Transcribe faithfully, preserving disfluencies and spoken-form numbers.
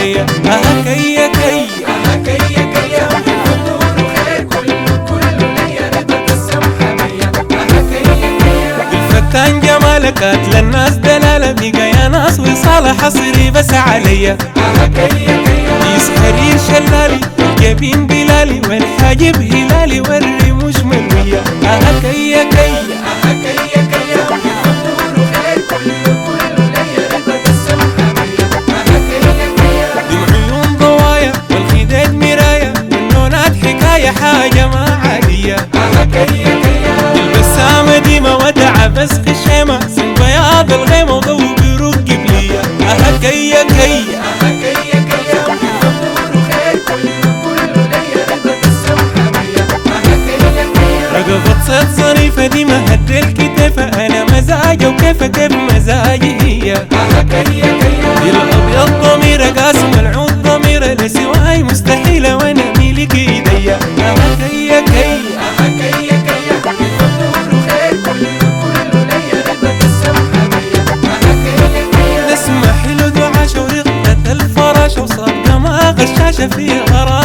عليا. اها كيا كيا اها كيا كيا النور خير كله كله ليا رضا السمحة بيا. اها كيا كيا الفتان جمالك قاتل الناس دلالة بقى يا ناس وصالة حصري بس عليا. اها كيا كيا قيس حرير شلالي الجبين بلالي والحاجب هلالي والرموش ملوية. اها كيا كيا اها كيا كيا النور خير كله كله ليا رضا السمحة بيا. اها كيا كيا دم عيون ضوايا والخداد مراية والنونات حكاية حاجة ما عادية. اها كيا كيا البسامة دي ما ودع بس خشيمة سن بياض الغيمة وضو بروق قبلية. اها كيا كيا اها كيا كيا النور خير كله كله ليا رضا السمحة بيا. اها كيا كيا رقبة صيد صريفة دي ما هد الكتافة انا مزاجة وكيف كيف مزاجي هي. اها كيا كيا الابيض ضميرة قاسم العود ضميرة لسواي مستحيلة وانا ميلك ايديا. اها كيا كيا اها كيا كيا النور خير كله كله ليا رضا السمحة بيا. اها كيا كيا نسمة حلو دعاشة ورقة الفراشة وصار دماغ الشاشة في غرام